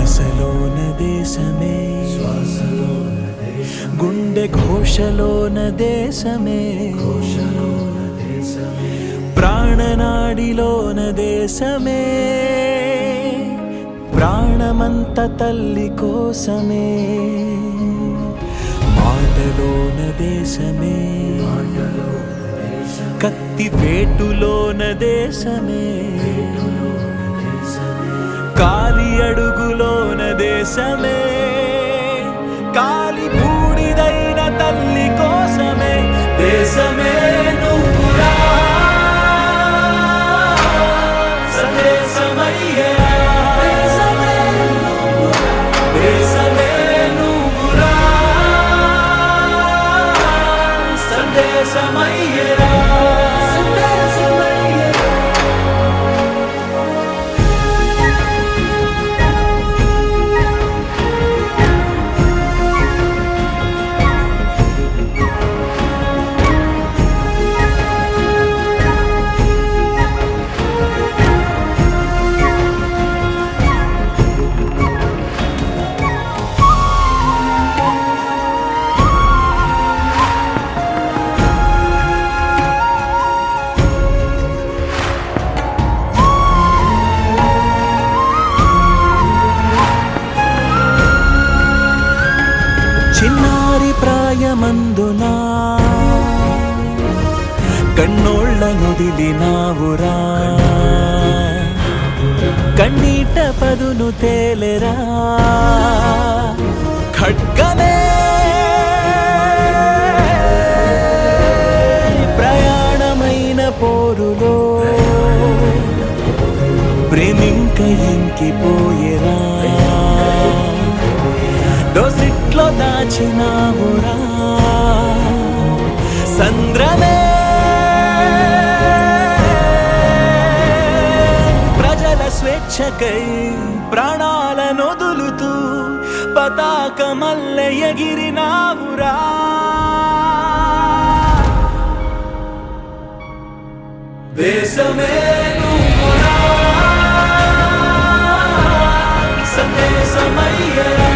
శ్వాసలోన దేశమే గుండె ఘోషలోన దేశమే ప్రాణనాడిలోన దేశమే ప్రాణమంత తల్లి కోసమే మాటలోన దేశమే కత్తి వేటులోన దేశమే కాలి అడుగులోన దేశమే కాలి బూడిదైన తల్లి కోసమే దేశమే నువ్వురా సందేశమయ్యేరా దేశమే నువ్వురా సందేశమయ్యేరా చిన్నారి ప్రాయమందునా కన్నోళ్ళ నుదిలినావురా కన్నీట పదును తేలెరా ఖడ్గమే ప్రయాణమైన పోరులో ప్రేమింక ఇంకిపోయేరా దోసిట్లో దాచినావురా సంద్రమే ప్రజల స్వేచ్ఛకై ప్రాణాలను వదులుతూ పతాకమల్లె ఎగిరినావురా దేశమే నువ్వురా సందేశమయ్యేరా